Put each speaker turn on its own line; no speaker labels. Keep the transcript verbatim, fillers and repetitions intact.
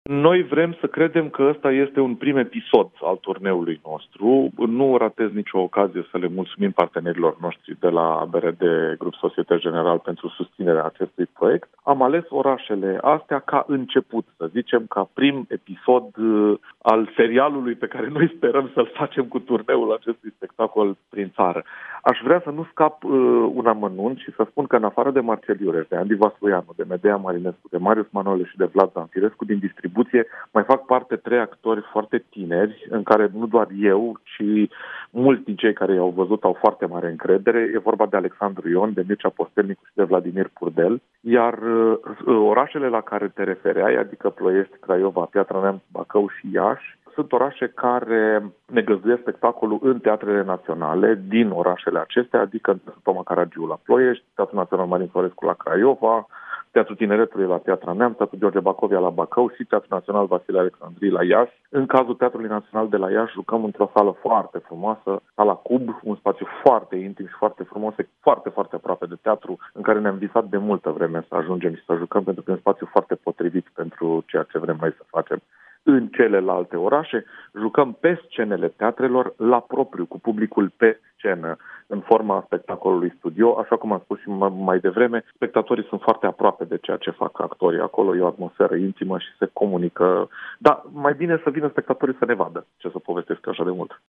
Noi vrem să credem că ăsta este un prim episod al turneului nostru. Nu ratez nicio ocazie să le mulțumim partenerilor noștri de la B R D Grup Societe General pentru susținerea acestui proiect. Am ales orașele astea ca început, să zicem, ca prim episod al serialului pe care noi sperăm să-l facem cu turneul acestui spectacol prin țară. Aș vrea să nu scap uh, un amănunt și să spun că în afară de Marcel Iureș, de Andy Vasuianu, de Medea Marinescu, de Marius Manole și de Vlad Zanfirescu din distribuție, mai fac parte trei actori foarte tineri, în care nu doar eu, ci mulți din cei care i-au văzut au foarte mare încredere. E vorba de Alexandru Ion, de Mircea Postelnicu și de Vladimir Purdel. Iar uh, orașele la care te refereai, adică Ploiești, Craiova, Piatra Neamț, Bacău și Iași, sunt orașe care ne găzduiesc spectacolul în teatrele naționale din orașele acestea, adică în Toma Caragiu la Ploiești, Teatrul Național Marin Florescu la Craiova, Teatrul Tineretului la Piatra Neamț, Teatrul George Bacovia la Bacău și Teatrul Național Vasile Alexandrii la Iași. În cazul Teatrului Național de la Iași jucăm într-o sală foarte frumoasă, Sala Cub, un spațiu foarte intim și foarte frumos, foarte, foarte aproape de teatru, în care ne-am visat de multă vreme să ajungem și să jucăm, pentru că e un spațiu foarte potrivit pentru ceea ce vrem noi să facem. În celelalte orașe jucăm pe scenele teatrelor la propriu, cu publicul pe scenă, în forma spectacolului studio. Așa cum am spus și mai devreme, spectatorii sunt foarte aproape de ceea ce fac actorii acolo, e o atmosferă intimă și se comunică. Dar mai bine să vină spectatorii să ne vadă ce să povestesc așa de mult.